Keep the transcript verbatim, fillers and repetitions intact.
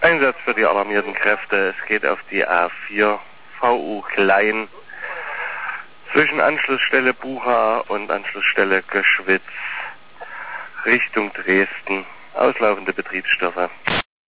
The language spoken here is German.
Einsatz für die alarmierten Kräfte. Es geht auf die A vier V U Klein zwischen Anschlussstelle Bucha und Anschlussstelle Göschwitz Richtung Dresden. Auslaufende Betriebsstoffe.